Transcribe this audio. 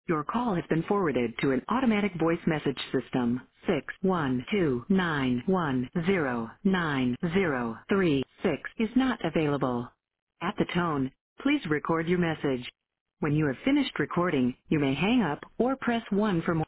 Your call has been forwarded to an automatic voice message system. 61291090336 is not available. At the tone, please record your message. When you have finished recording, you may hang up or press 1 for more.